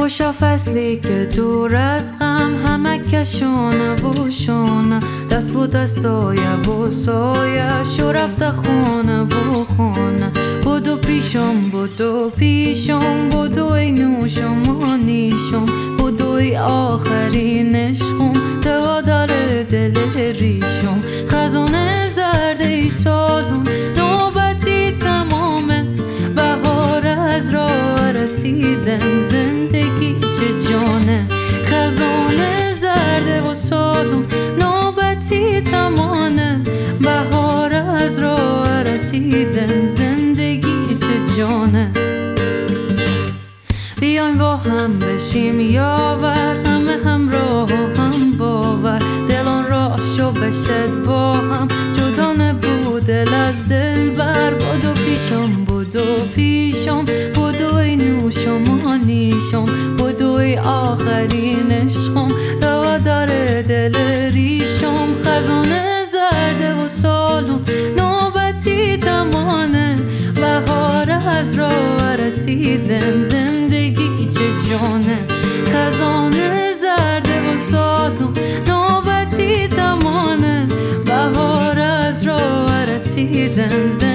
خوشا فصلی که دور از غم، همه کشونه و شونه، دست و دستای و سایش و رفته خونه و خونه. بودو پیشم بودوی نوشم و نیشم، بودوی آخرین عشقم، دوا داره دل ریشم. خزانه زرده سالون نوبتی تمامه، بهار از راه رسیدن زندگی چه جانه. خزانه زرده و سالون نوبتی تمامه، بهار از راه رسیدن زندگی چه جانه. بیاین با هم بشیم یاور، همه همراه و هم باور، دلان راشو بشد با هم، جدا نبود دل از دل بر. بودو پیشم بودوی نوشم و نیشم، بودوی آخرین عشقم، دوا داره دل ریشم. خزانه زرده و سالم نوبتی تمامه، بهار از راه رسیدن زندگی چه جانه. خزانه زرده و سالم نوبتی تمامه، بهار از راه رسیدن زندگی